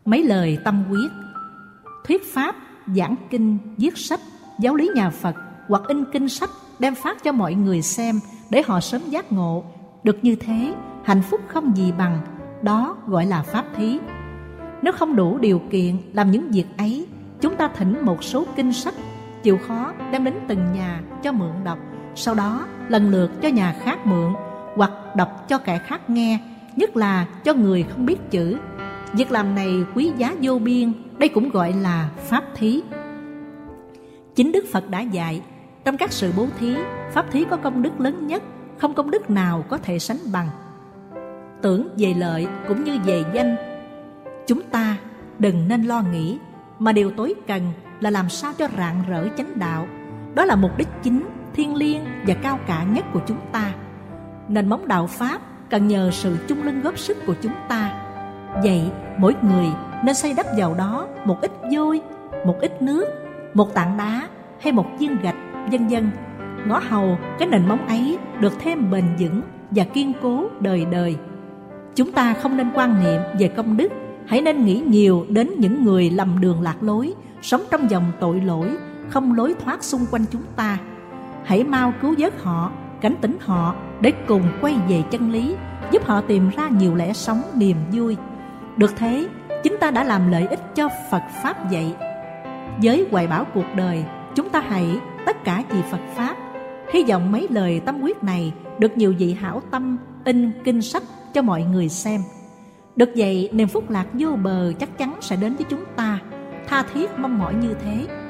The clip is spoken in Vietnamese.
Mấy lời tâm quyết, thuyết pháp, giảng kinh, viết sách, giáo lý nhà Phật hoặc in kinh sách đem phát cho mọi người xem để họ sớm giác ngộ. Được như thế, hạnh phúc không gì bằng. Đó gọi là pháp thí. Nếu không đủ điều kiện làm những việc ấy, chúng ta thỉnh một số kinh sách, chịu khó đem đến từng nhà cho mượn đọc, sau đó lần lượt cho nhà khác mượn hoặc đọc cho kẻ khác nghe, nhất là cho người không biết chữ. Việc làm này quý giá vô biên, đây cũng gọi là pháp thí. Chính Đức Phật đã dạy, trong các sự bố thí, pháp thí có công đức lớn nhất, không công đức nào có thể sánh bằng. Tưởng về lợi cũng như về danh, chúng ta đừng nên lo nghĩ, mà điều tối cần là làm sao cho rạng rỡ chánh đạo. Đó là mục đích chính, thiêng liêng và cao cả nhất của chúng ta. Nền móng đạo Pháp cần nhờ sự chung lưng góp sức của chúng ta. Vậy mỗi người nên xây đắp vào đó một ít vôi, một ít nước, một tảng đá hay một viên gạch, vân vân, ngõ hầu cái nền móng ấy được thêm bền vững và kiên cố đời đời. Chúng ta không nên quan niệm về công đức, hãy nên nghĩ nhiều đến những người lầm đường lạc lối, sống trong dòng tội lỗi, không lối thoát xung quanh chúng ta. Hãy mau cứu vớt họ, cảnh tỉnh họ để cùng quay về chân lý, giúp họ tìm ra nhiều lẽ sống niềm vui. Được thế, chúng ta đã làm lợi ích cho Phật Pháp dạy. Với hoài bão cuộc đời, chúng ta hãy tất cả vì Phật Pháp. Hy vọng mấy lời tâm quyết này được nhiều vị hảo tâm in kinh sách cho mọi người xem. Được vậy, niềm phúc lạc vô bờ chắc chắn sẽ đến với chúng ta. Tha thiết mong mỏi như thế.